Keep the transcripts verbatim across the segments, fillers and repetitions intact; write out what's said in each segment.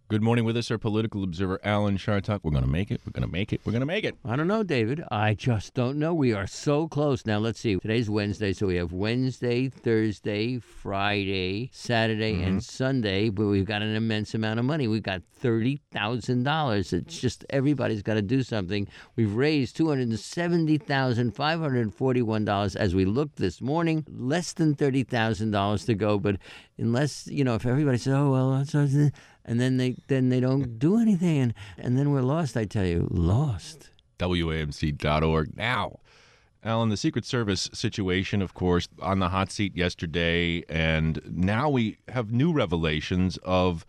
Good morning with us, our political observer, Alan Chartock. We're going to make it. We're going to make it. We're going to make it. I don't know, David. I just don't know. We are so close. Now, let's see. Today's Wednesday, so we have Wednesday, Thursday, Friday, Saturday, mm-hmm. and Sunday, but we've got an immense amount of money. We've got thirty thousand dollars. It's just everybody's got to do something. We've raised two hundred seventy thousand five hundred forty-one dollars as we looked this morning. Less than thirty thousand dollars to go, but unless, you know, if everybody says, oh, well, that's... and then they then they don't do anything, and, and then we're lost, I tell you, lost. W A M C dot org now. Alan, the Secret Service situation, of course, on the hot seat yesterday, and now we have new revelations of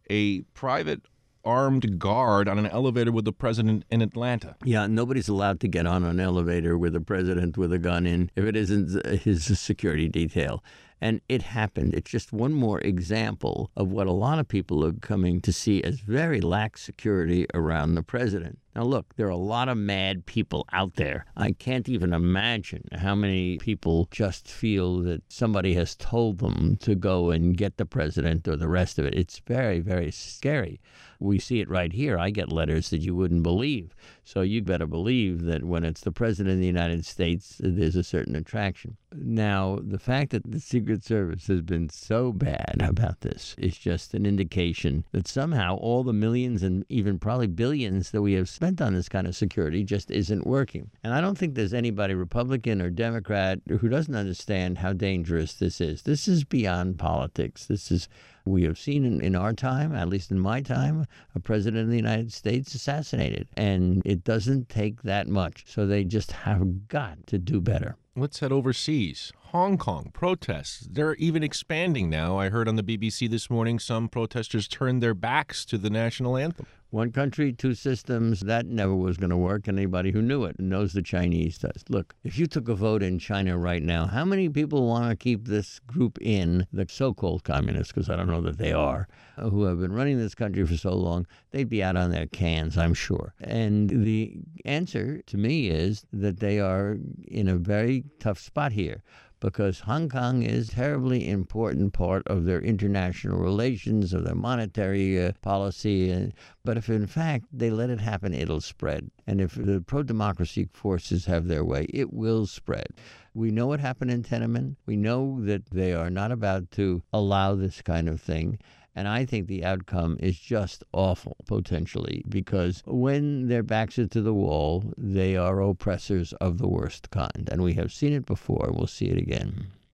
a private armed guard on an elevator with the president in Atlanta. Yeah, nobody's allowed to get on an elevator with a president with a gun in if it isn't his security detail. And it happened. It's just one more example of what a lot of people are coming to see as very lax security around the president. Now, look, there are a lot of mad people out there. I can't even imagine how many people just feel that somebody has told them to go and get the president or the rest of it. It's very, very scary. We see it right here. I get letters that you wouldn't believe. So you better believe that when it's the president of the United States, there's a certain attraction. Now, the fact that the Secret Service has been so bad about this is just an indication that somehow all the millions and even probably billions that we have spent on this kind of security just isn't working. And I don't think there's anybody, Republican or Democrat, who doesn't understand how dangerous this is. This is beyond politics. This is, we have seen in, in our time, at least in my time, a president of the United States assassinated. And it doesn't take that much. So they just have got to do better. Let's head overseas. Hong Kong protests. They're even expanding now. I heard on the B B C this morning some protesters turned their backs to the national anthem. One country, two systems, that never was going to work. Anybody who knew it knows the Chinese does. Look, if you took a vote in China right now, how many people want to keep this group in, the so-called communists, because I don't know that they are, who have been running this country for so long? They'd be out on their cans, I'm sure. And the answer to me is that they are in a very tough spot here, because Hong Kong is a terribly important part of their international relations, of their monetary uh, policy. Uh, but if, in fact, they let it happen, it'll spread. And if the pro-democracy forces have their way, it will spread. We know what happened in Tiananmen. We know that they are not about to allow this kind of thing. And I think the outcome is just awful, potentially, because when their backs are to the wall, they are oppressors of the worst kind. And we have seen it before. We'll see it again.